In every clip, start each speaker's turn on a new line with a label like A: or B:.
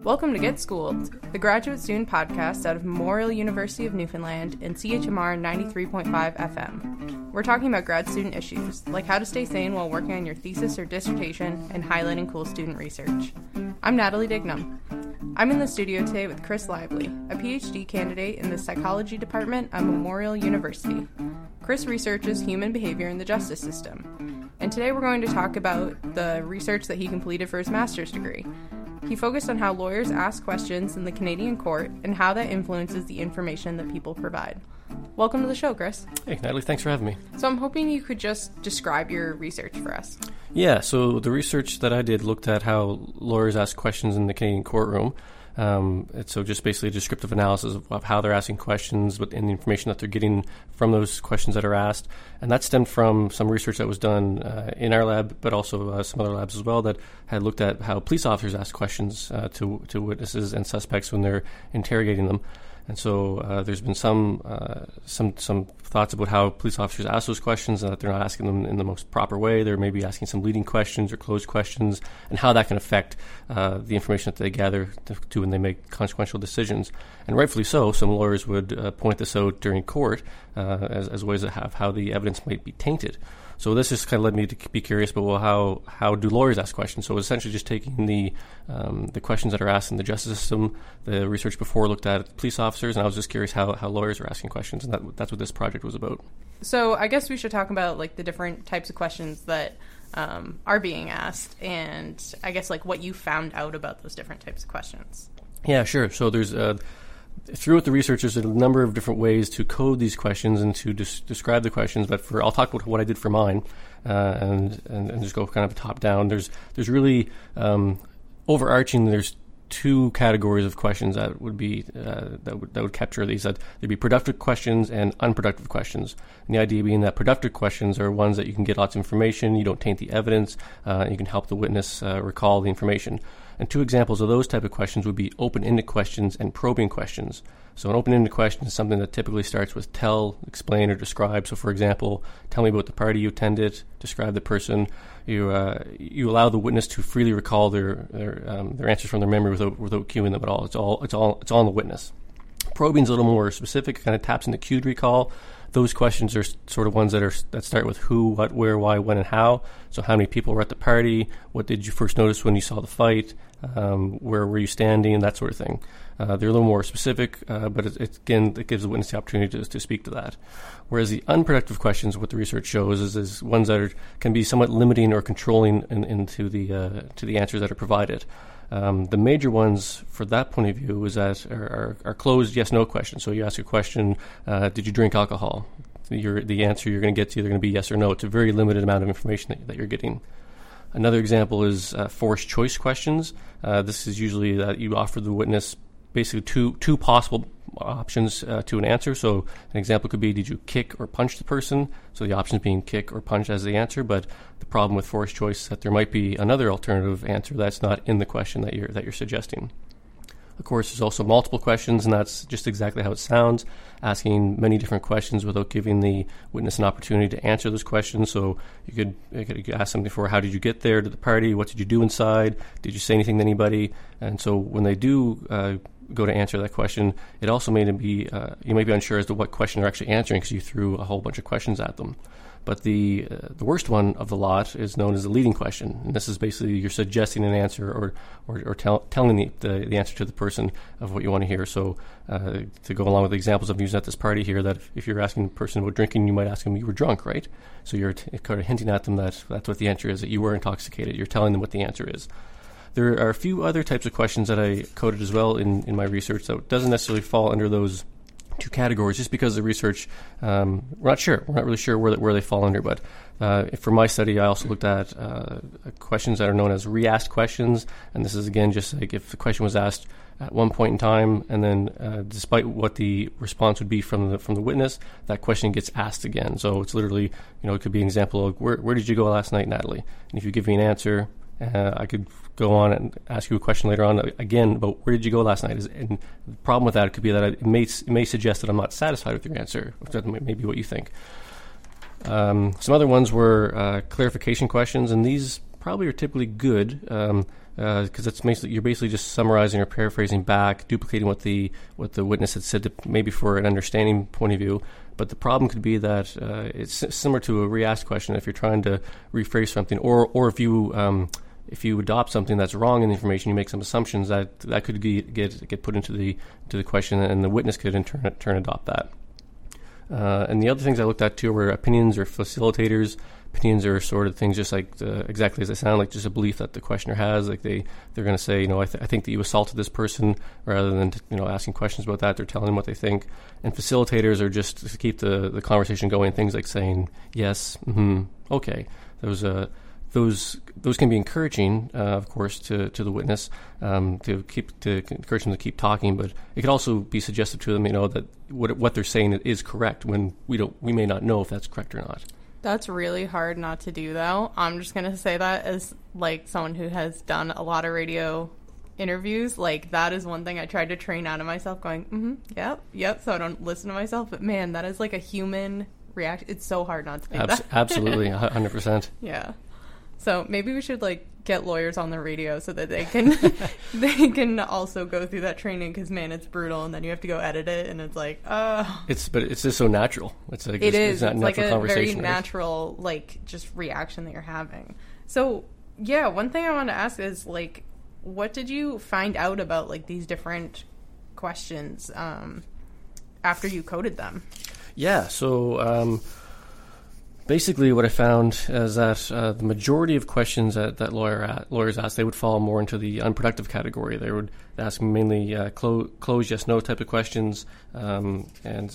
A: Welcome to Get Schooled, the graduate student podcast out of Memorial University of Newfoundland and CHMR 93.5 FM. We're talking about grad student issues, like how to stay sane while working on your thesis or dissertation and highlighting cool student research. I'm Natalie Dignam. I'm in the studio today with Chris Lively, a PhD candidate in the psychology department at Memorial University. Chris researches human behavior in the justice system, and today we're going to talk about the research that he completed for his master's degree. He focused on how lawyers ask questions in the Canadian court and how that influences the information that people provide. Welcome to the show, Chris.
B: Hey, Natalie, thanks for having me.
A: So I'm hoping you could just describe your research for us.
B: Yeah, so the research that I did looked at how lawyers ask questions in the Canadian courtroom. So just basically a descriptive analysis of how they're asking questions and the information that they're getting from those questions that are asked. And that stemmed from some research that was done in our lab, but also some other labs as well that had looked at how police officers ask questions to witnesses and suspects when they're interrogating them. And so there's been some thoughts about how police officers ask those questions and that they're not asking them in the most proper way. They're maybe asking some leading questions or closed questions, and how that can affect the information that they gather to when they make consequential decisions. And rightfully so, some lawyers would point this out during court as ways of how the evidence might be tainted. So this just kind of led me to be curious about, well, how do lawyers ask questions? So essentially just taking the questions that are asked in the justice system. The research before looked at police officers, and I was just curious how lawyers are asking questions, and that's what this project was about.
A: So I guess we should talk about the different types of questions that are being asked, and I guess what you found out about those different types of questions.
B: Yeah, sure. So there's throughout the research, there's a number of different ways to code these questions and to describe the questions. But I'll talk about what I did for mine, and just go kind of top down. There's really overarching. There's two categories of questions that would be that would capture these. That there'd be productive questions and unproductive questions. And the idea being that productive questions are ones that you can get lots of information, you don't taint the evidence, you can help the witness recall the information. And two examples of those type of questions would be open-ended questions and probing questions. So an open-ended question is something that typically starts with tell, explain, or describe. So for example, tell me about the party you attended, describe the person. You allow the witness to freely recall their answers from their memory without cueing them at all. It's all on the witness. Probing is a little more specific, kind of taps into cued recall. Those questions are sort of ones that start with who, what, where, why, when, and how. So how many people were at the party? What did you first notice when you saw the fight? Where were you standing? That sort of thing. They're a little more specific, but it gives the witness the opportunity to speak to that. Whereas the unproductive questions, what the research shows, is ones that can be somewhat limiting or controlling to the answers that are provided. The major ones for that point of view is that are closed yes/no questions. So you ask a question, did you drink alcohol? The answer you're going to get is either going to be yes or no. It's a very limited amount of information that you're getting. Another example is forced choice questions. This is usually that you offer the witness basically two possible options to an answer. So an example could be, did you kick or punch the person? So the options being kick or punch as the answer, but the problem with forced choice is that there might be another alternative answer that's not in the question that you're suggesting. Of course, there's also multiple questions, and that's just exactly how it sounds, asking many different questions without giving the witness an opportunity to answer those questions. So you could ask something for, how did you get there to the party? What did you do inside? Did you say anything to anybody? And so when they do go to answer that question, it also may be you may be unsure as to what question they're actually answering because you threw a whole bunch of questions at them. But the worst one of the lot is known as the leading question, and this is basically you're suggesting an answer or telling the answer to the person of what you want to hear. So to go along with the examples I've used at this party here, that if you're asking a person about drinking, you might ask them, you were drunk, right? So you're kind of hinting at them that that's what the answer is, that you were intoxicated. You're telling them what the answer is. There are a few other types of questions that I coded as well in my research that doesn't necessarily fall under those two categories, just because the research, we're not really sure where they fall under. But for my study, I also looked at questions that are known as re-asked questions, and this is again just like if the question was asked at one point in time, and then despite what the response would be from the witness, that question gets asked again. So it's literally, it could be an example of where did you go last night, Natalie? And if you give me an answer, I could go on and ask you a question later on again about where did you go last night. And the problem with that could be that it may suggest that I'm not satisfied with your answer, which may be what you think. Some other ones were clarification questions, and these probably are typically good. because it's basically you're basically just summarizing or paraphrasing back, duplicating what the witness had said, maybe for an understanding point of view. But the problem could be that it's similar to a re-asked question. If you're trying to rephrase something, or if you adopt something that's wrong in the information, you make some assumptions that could get put into the question, and the witness could in turn adopt that. And the other things I looked at too were opinions or facilitators. Opinions are sort of things just like exactly as they sound, like just a belief that the questioner has. Like they're going to say, I think that you assaulted this person, rather than asking questions about that. They're telling them what they think. And facilitators are just to keep the conversation going. Things like saying yes, okay. Those can be encouraging, of course, to the witness to encourage them to keep talking. But it could also be suggestive to them, that what they're saying is correct when we may not know if that's correct or not.
A: That's really hard not to do, though. I'm just going to say that as, like, someone who has done a lot of radio interviews. Like, that is one thing I tried to train out of myself, going, yep, so I don't listen to myself. But, man, that is, like, a human reaction. It's so hard not to do that.
B: Absolutely, 100%.
A: Yeah. So maybe we should, like, get lawyers on the radio so that they can also go through that training, because, man, it's brutal, and then you have to go edit it, and it's like,
B: But it's just so natural. It's like
A: it's like a very
B: right?
A: natural, like, just reaction that you're having. So, yeah, one thing I want to ask is, like, what did you find out about, like, these different questions after you coded them? Yeah,
B: so... basically, what I found is that the majority of questions that lawyers ask, they would fall more into the unproductive category. They would ask mainly closed yes no type of questions and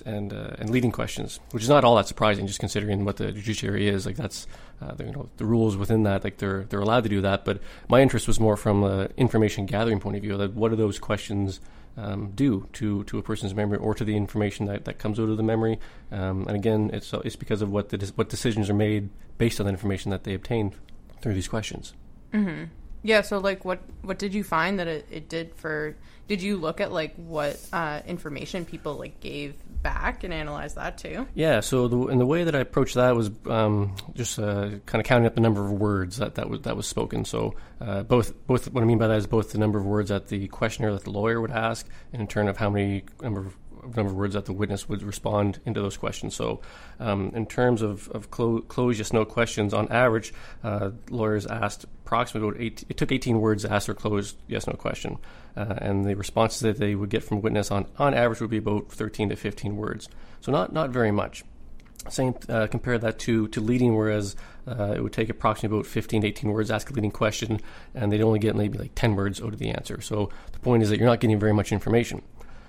B: leading questions, which is not all that surprising, just considering what the judiciary is. Like that's the rules within that. Like they're allowed to do that. But my interest was more from an information gathering point of view. That what do those questions do to a person's memory, or to the information that comes out of the memory, and again, it's because of what decisions are made based on the information that they obtained through these questions.
A: Mm-hmm. Yeah. So, like, what did you find that it did for? Did you look at like what information people like gave back and analyze that too?
B: Yeah. So the way that I approached that was just kind of counting up the number of words that was spoken. So both what I mean by that is both the number of words that the questioner, that the lawyer would ask, and in turn of how many number of words that the witness would respond into those questions. So in terms of closed yes no questions, on average, lawyers asked approximately it took 18 words to ask their closed yes no question, and the responses that they would get from a witness on average would be about 13 to 15 words. So not very much. Same compare that to leading, whereas it would take approximately about 15 to 18 words to ask a leading question, and they'd only get maybe like 10 words out of the answer. So the point is that you're not getting very much information.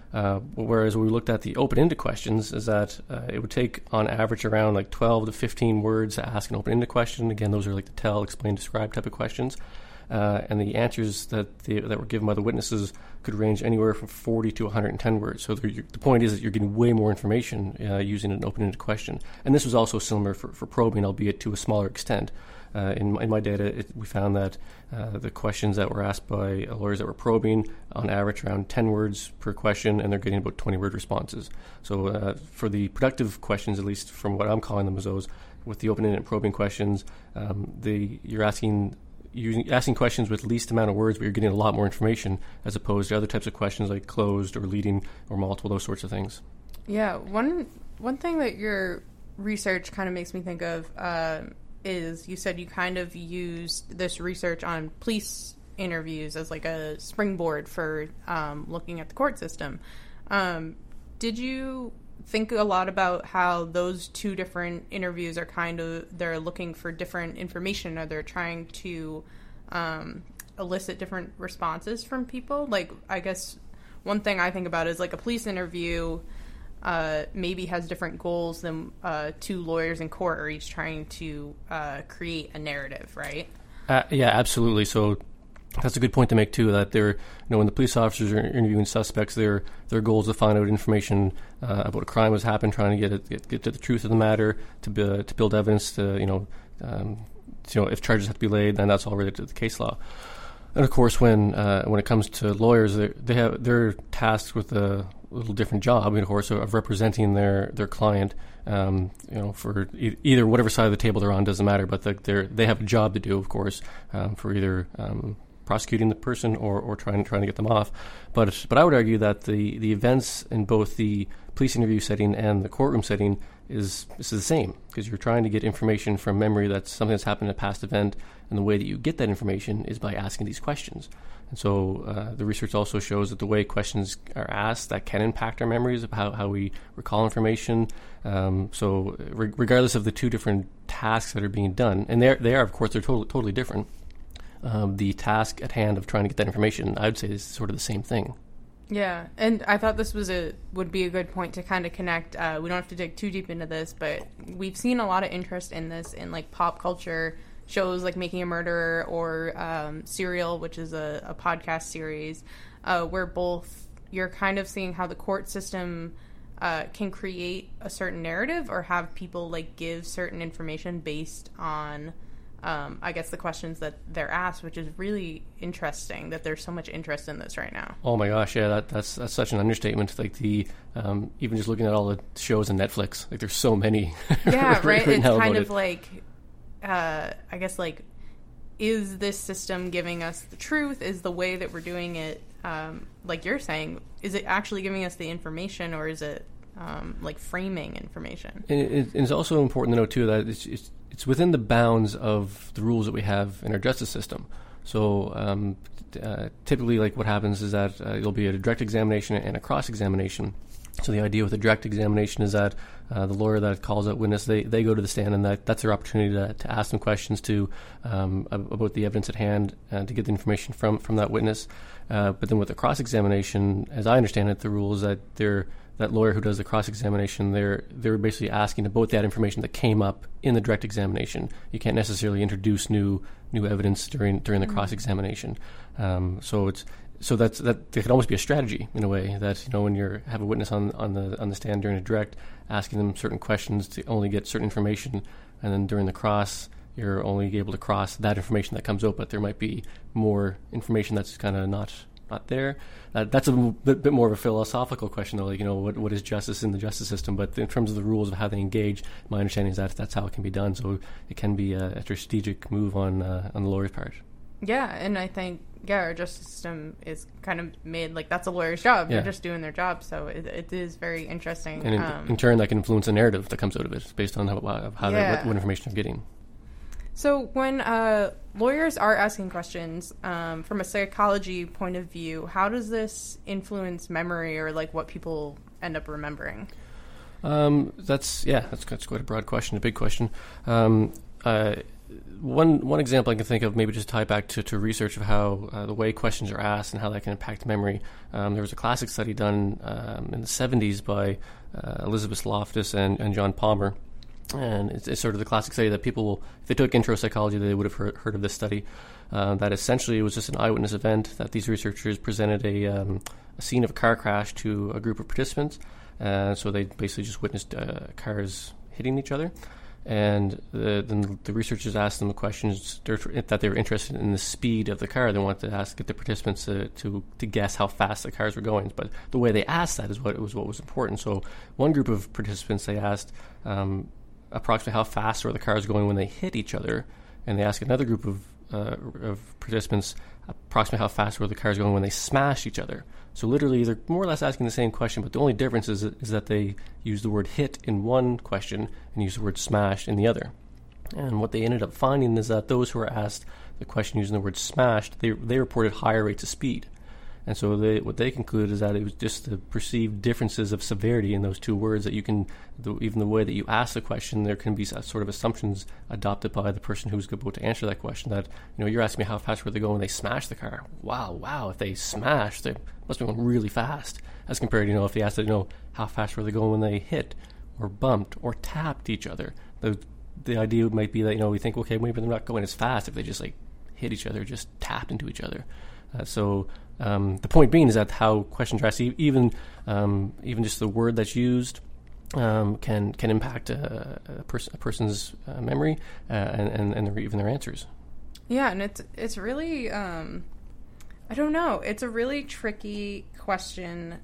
B: Whereas when we looked at the open-ended questions, is that it would take on average around like 12 to 15 words to ask an open-ended question. Again, those are like the tell, explain, describe type of questions. And the answers that were given by the witnesses could range anywhere from 40 to 110 words. So the point is that you're getting way more information using an open-ended question. And this was also similar for probing, albeit to a smaller extent. In my data, we found that the questions that were asked by lawyers that were probing, on average around 10 words per question, and they're getting about 20-word responses. So for the productive questions, at least from what I'm calling them as those, with the open-ended probing questions, you're asking questions with least amount of words, but you're getting a lot more information, as opposed to other types of questions like closed or leading or multiple, those sorts of things.
A: Yeah, one thing that your research kind of makes me think of is you said you kind of used this research on police interviews as like a springboard for looking at the court system. Did you think a lot about how those two different interviews are they're looking for different information, or they're trying to elicit different responses from people? Like, I guess one thing I think about is like a police interview maybe has different goals than two lawyers in court are each trying to create a narrative, right?
B: Yeah, absolutely. So that's a good point to make too. That when the police officers are interviewing suspects, their goal is to find out information about a crime that's happened, trying to get to the truth of the matter, to build evidence, if charges have to be laid, then that's all related to the case law. And of course, when it comes to lawyers, they're tasked with a little different job, of course, of representing their client. For either whatever side of the table they're on, doesn't matter. But they have a job to do, of course, for either prosecuting the person or trying to get them off. But I would argue that the events in both the police interview setting and the courtroom setting is the same, because you're trying to get information from memory that's something that's happened in a past event, and the way that you get that information is by asking these questions. And so the research also shows that the way questions are asked, that can impact our memories of how we recall information. So regardless of the two different tasks that are being done, and they are of course, they're totally different. The task at hand of trying to get that information, I would say, is sort of the same thing.
A: Yeah, and I thought this would be a good point to kind of connect. We don't have to dig too deep into this, but we've seen a lot of interest in this in like pop culture shows like Making a Murderer or Serial, which is a podcast series, where both you're kind of seeing how the court system can create a certain narrative or have people like give certain information based on I guess the questions that they're asked, which is really interesting that there's so much interest in this right now.
B: Oh my gosh, yeah, that's such an understatement. Like the even just looking at all the shows on Netflix, like there's so many.
A: Yeah, right. It's kind of
B: it.
A: like, I guess like, is this system giving us the truth? Is the way that we're doing it, like you're saying, is it actually giving us the information, or is it like framing information?
B: And it's also important to note too that it's within the bounds of the rules that we have in our justice system. So typically, like what happens is that there'll be a direct examination and a cross-examination. So the idea with a direct examination is that the lawyer that calls out witness, they go to the stand, and that's their opportunity to ask them questions about the evidence at hand to get the information from that witness. But then with the cross-examination, as I understand it, the rule is that that lawyer who does the cross-examination, they're basically asking about that information that came up in the direct examination. You can't necessarily introduce new evidence during the cross-examination. So that could almost be a strategy in a way, that when you have a witness on the stand during a direct, asking them certain questions to only get certain information, and then during the cross, you're only able to cross that information that comes out, but there might be more information that's kind of not there. That's a bit more of a philosophical question, though. Like, what is justice in the justice system? But in terms of the rules of how they engage, my understanding is that that's how it can be done. So it can be a strategic move on the lawyer's part.
A: Yeah, and I think our justice system is kind of made like that's a lawyer's job.
B: Yeah.
A: They're just doing their job, so it is very interesting.
B: And in turn, that can influence the narrative that comes out of it based on what information they're getting.
A: So when lawyers are asking questions, from a psychology point of view, how does this influence memory or like what people end up remembering?
B: That's quite a broad question, a big question. One example I can think of, maybe just tie back to research of how the way questions are asked and how that can impact memory. There was a classic study done in the 70s by Elizabeth Loftus and John Palmer. And it's sort of the classic study that people, if they took intro psychology, they would have heard of this study. That essentially it was just an eyewitness event that these researchers presented a scene of a car crash to a group of participants. So they basically just witnessed cars hitting each other. And then the researchers asked them questions that they were interested in the speed of the car. They wanted to get the participants to guess how fast the cars were going. But the way they asked that is what was important. So one group of participants, they asked approximately how fast were the cars going when they hit each other, and they asked another group of participants approximately how fast were the cars going when they smashed each other. So literally, they're more or less asking the same question, but the only difference is that they use the word hit in one question and use the word smashed in the other. And what they ended up finding is that those who were asked the question using the word smashed, they reported higher rates of speed. And so what they concluded is that it was just the perceived differences of severity in those two words, that even the way that you ask the question, there can be sort of assumptions adopted by the person who's about to answer that question, that, you're asking me how fast were they going when they smashed the car. Wow, if they smashed, they must be going really fast. As compared, if they asked it, how fast were they going when they hit or bumped or tapped each other. The idea might be that, we think, okay, maybe they're not going as fast if they just hit each other, just tapped into each other. The point being is that how questions are asked, even just the word that's used, can impact a person's memory and even their answers.
A: Yeah, and it's really I don't know. It's a really tricky question,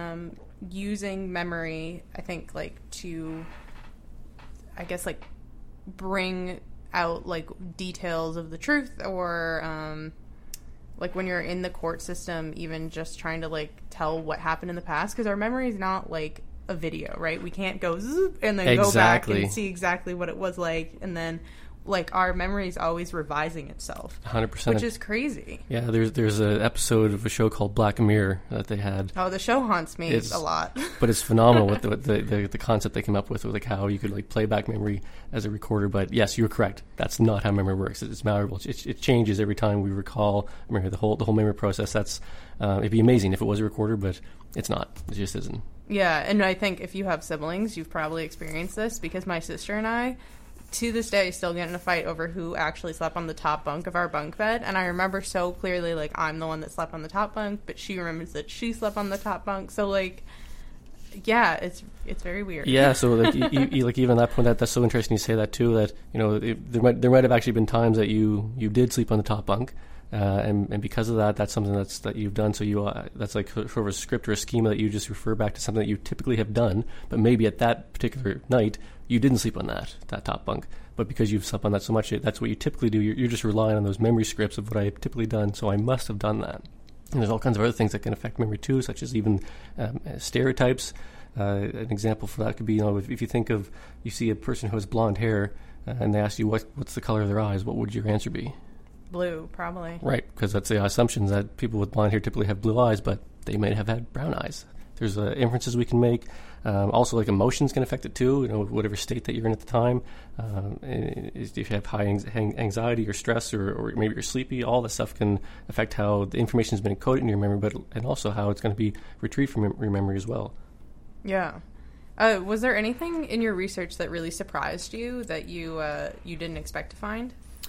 A: using memory, I think, to, I guess, bring out, details of the truth or like when you're in the court system, even just trying to like tell what happened in the past, because our memory is not like a video, right? We can't go zoop and then go back and see exactly what it was like, and then like our memory is always revising itself.
B: 100%,
A: which is crazy.
B: Yeah, there's an episode of a show called Black Mirror that they had.
A: Oh, the show haunts me a lot.
B: But it's phenomenal with the concept they came up with like how you could like play back memory as a recorder. But yes, you're correct. That's not how memory works. It's malleable. It changes every time we recall memory. The whole memory process. That's it'd be amazing if it was a recorder, but it's not. It just isn't.
A: Yeah, and I think if you have siblings, you've probably experienced this, because my sister and I, to this day, still get in a fight over who actually slept on the top bunk of our bunk bed. And I remember so clearly, like, I'm the one that slept on the top bunk, but she remembers that she slept on the top bunk. So, like, yeah, it's very weird.
B: Yeah, so like, like even that point, that's so interesting you say that too. That there might have actually been times that you did sleep on the top bunk. And because of that, that's something that you've done. So that's like sort of a script or a schema that you just refer back to something that you typically have done, but maybe at that particular night you didn't sleep on that top bunk. But because you've slept on that so much, that's what you typically do. You're just relying on those memory scripts of what I've typically done. So I must have done that. And there's all kinds of other things that can affect memory too, such as even stereotypes. An example for that could be, if you think of, you see a person who has blonde hair, and they ask you what's the color of their eyes, what would your answer be?
A: Blue, probably.
B: Right, because that's the assumption that people with blonde hair typically have blue eyes, but they may have had brown eyes. There's inferences we can make. Also, like emotions can affect it too. Whatever state that you're in at the time. If you have high anxiety or stress, or maybe you're sleepy, all this stuff can affect how the information has been encoded in your memory, and also how it's going to be retrieved from your memory as well.
A: Yeah. Was there anything in your research that really surprised you that you didn't expect to find?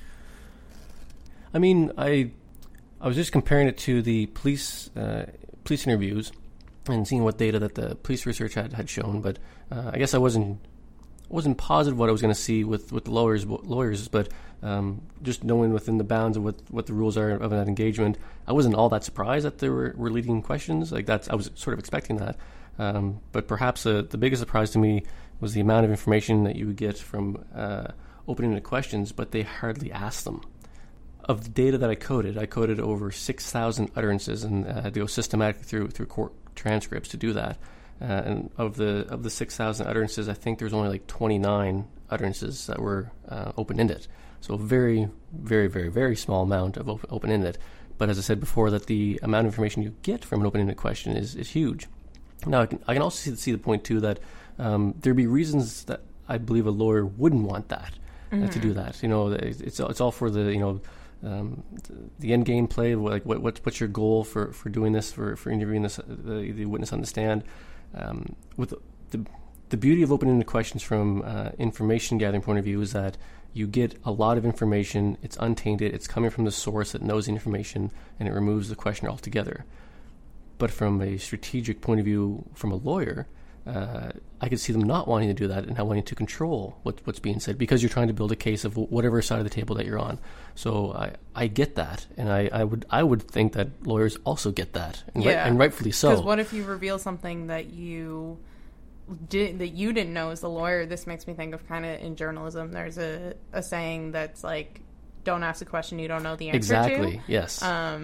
B: I mean, I was just comparing it to the police interviews and seeing what data that the police research had shown, but I guess I wasn't positive what I was going to see with the lawyers, but just knowing within the bounds of what the rules are of that engagement, I wasn't all that surprised that there were leading questions like that. I was sort of expecting that, but perhaps the biggest surprise to me was the amount of information that you would get from open-ended questions, but they hardly asked them. Of the data that I coded over 6,000 utterances, and had to go systematically through court transcripts to do that. And of the 6,000 utterances, I think there's only like 29 utterances that were open-ended. So a very, very, very, very small amount of open-ended. But as I said before, that the amount of information you get from an open-ended question is huge. Now, I can also see the point too that there'd be reasons that I believe a lawyer wouldn't want that to do that. It's all for the the end game play, like what's your goal for doing this, for interviewing the witness on the stand. With the beauty of open-ended questions from information gathering point of view is that you get a lot of information. It's untainted. It's coming from the source that knows the information, and it removes the questioner altogether. But from a strategic point of view, from a lawyer, I could see them not wanting to do that and not wanting to control what's being said, because you're trying to build a case of whatever side of the table that you're on. So I get that, and I would think that lawyers also get that, and rightfully so.
A: Because what if you reveal something that you didn't know as a lawyer? This makes me think of kind of in journalism. There's a saying that's like, "Don't ask a question you don't know the answer to."
B: Exactly. Yes.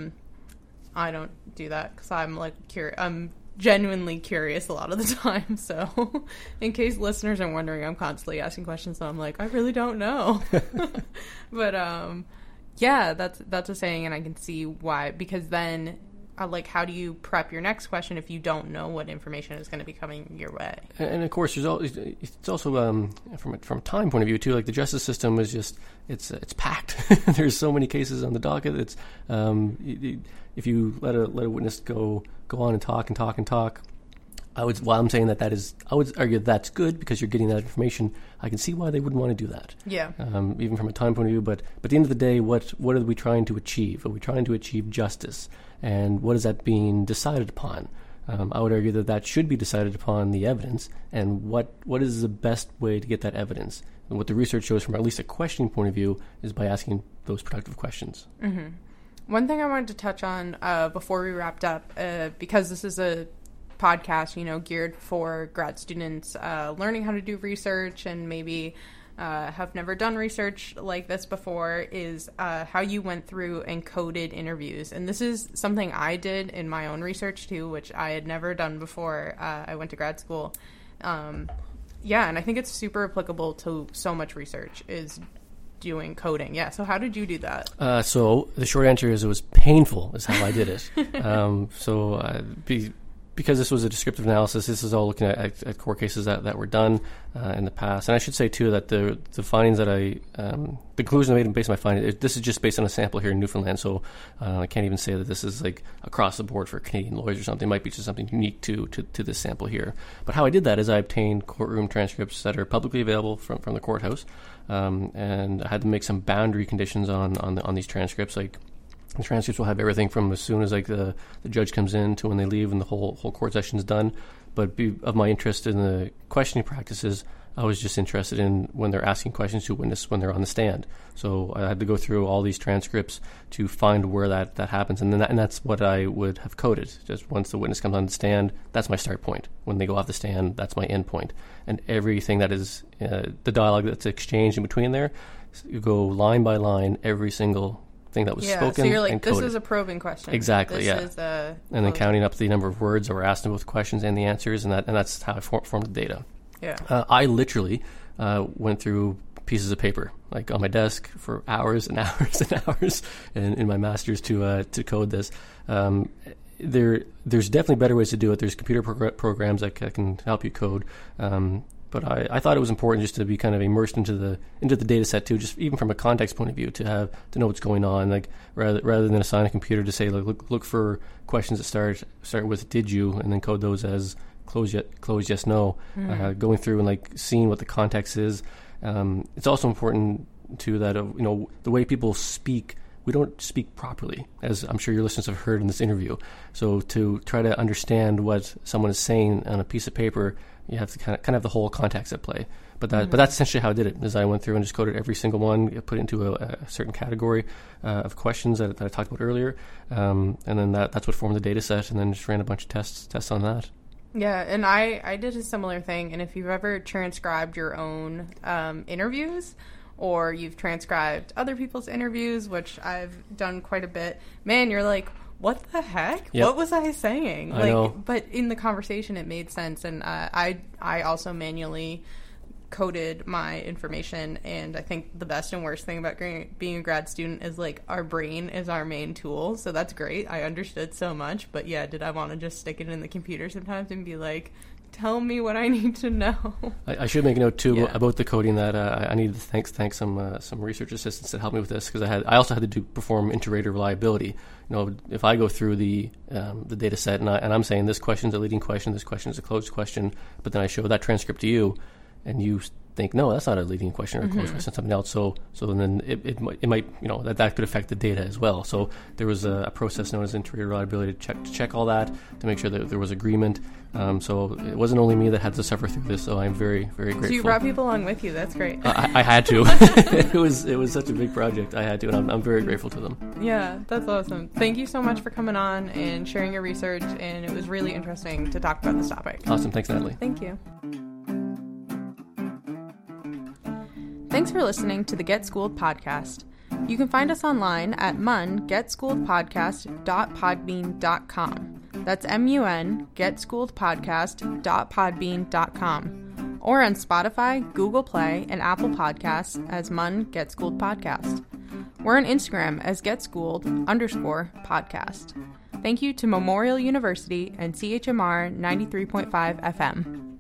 A: I don't do that because I'm like I'm genuinely curious a lot of the time, so in case listeners are wondering, I'm constantly asking questions, so I'm like, I really don't know. But yeah, that's a saying, and I can see why, because then like, how do you prep your next question if you don't know what information is going to be coming your way?
B: And of course, it's also from a time point of view too. Like the justice system is just it's packed. There's so many cases on the docket. It's if you let a witness go on and talk, while I'm saying I would argue that's good because you're getting that information. I can see why they wouldn't want to do that.
A: Yeah.
B: Even from a time point of view, but at the end of the day, what are we trying to achieve? Are we trying to achieve justice? And what is that being decided upon? I would argue that should be decided upon the evidence, and what is the best way to get that evidence. And what the research shows from at least a questioning point of view is by asking those productive questions.
A: Mm-hmm. One thing I wanted to touch on before we wrapped up, because this is a podcast, geared for grad students learning how to do research and maybe have never done research like this before is how you went through and coded interviews. And this is something I did in my own research too, which I had never done before I went to grad school. Yeah, and I think it's super applicable to so much research is doing coding. Yeah, so how did you do that?
B: So the short answer is it was painful is how I did it. Because this was a descriptive analysis, this is all looking at court cases that were done in the past. And I should say, too, that the findings that the conclusion I made based on my findings, this is just based on a sample here in Newfoundland, so I can't even say that this is like across the board for Canadian lawyers or something. It might be just something unique to this sample here. But how I did that is I obtained courtroom transcripts that are publicly available from the courthouse, and I had to make some boundary conditions on these transcripts, like the transcripts will have everything from as soon as like the judge comes in to when they leave and the whole court session is done. But of my interest in the questioning practices, I was just interested in when they're asking questions to a witness when they're on the stand. So I had to go through all these transcripts to find where that happens, and that's what I would have coded. Just once the witness comes on the stand, that's my start point. When they go off the stand, that's my end point. And everything that is the dialogue that's exchanged in between there, you go line by line, every single thing that was spoken.
A: So you're like,
B: and
A: this
B: coded.
A: is a probing question.
B: Exactly,
A: this
B: and then counting up the number of words that were asked in both questions and the answers, and that's how I formed the data.
A: Yeah.
B: I literally went through pieces of paper, like on my desk for hours and hours and hours in my master's to code this. There's definitely better ways to do it. There's computer programs that can help you code. But I thought it was important just to be kind of immersed into the data set too, just even from a context point of view, to know what's going on. Like rather than assign a computer to say look for questions that start with did you, and then code those as close yes no. Going through and like seeing what the context is. It's also important too that the way people speak. We don't speak properly, as I'm sure your listeners have heard in this interview. So to try to understand what someone is saying on a piece of paper, you have to kind of have the whole context at play. But that's essentially how I did it. Is I went through and just coded every single one, put it into a certain category of questions that I talked about earlier, and then that's what formed the data set, and then just ran a bunch of tests on that.
A: Yeah, and I did a similar thing. And if you've ever transcribed your own interviews, or you've transcribed other people's interviews, which I've done quite a bit, man, you're like, what the heck?
B: Yep.
A: What was I saying?
B: I know.
A: But in the conversation, it made sense. And I also manually coded my information. And I think the best and worst thing about being a grad student is, like, our brain is our main tool. So that's great. I understood so much. But, yeah, did I want to just stick it in the computer sometimes and be like, tell me what I need to know?
B: I should make a note too about the coding that I needed to thank some research assistants that helped me with this, because I also had to perform inter-rater reliability. If I go through the data set and I'm saying this question is a leading question, this question is a closed question, but then I show that transcript to you, and you think, no, that's not a leading question or a closed question, something else. So then it might that could affect the data as well. So there was a process known as inter-rater reliability to check all that, to make sure that there was agreement. So it wasn't only me that had to suffer through this. So I'm very, very grateful.
A: So you brought people along with you. That's great.
B: I had to. It was such a big project. I had to, and I'm very grateful to them.
A: Yeah, that's awesome. Thank you so much for coming on and sharing your research. And it was really interesting to talk about this topic.
B: Awesome. Thanks, Natalie.
A: Thank you. Thanks for listening to the Get Schooled podcast. You can find us online at mungetschooledpodcast.podbean.com. That's MUN, getschooledpodcast.podbean.com. Or on Spotify, Google Play, and Apple Podcasts as MUN Get Schooled Podcast. We're on Instagram as GetSchooled_podcast. Thank you to Memorial University and CHMR 93.5 FM.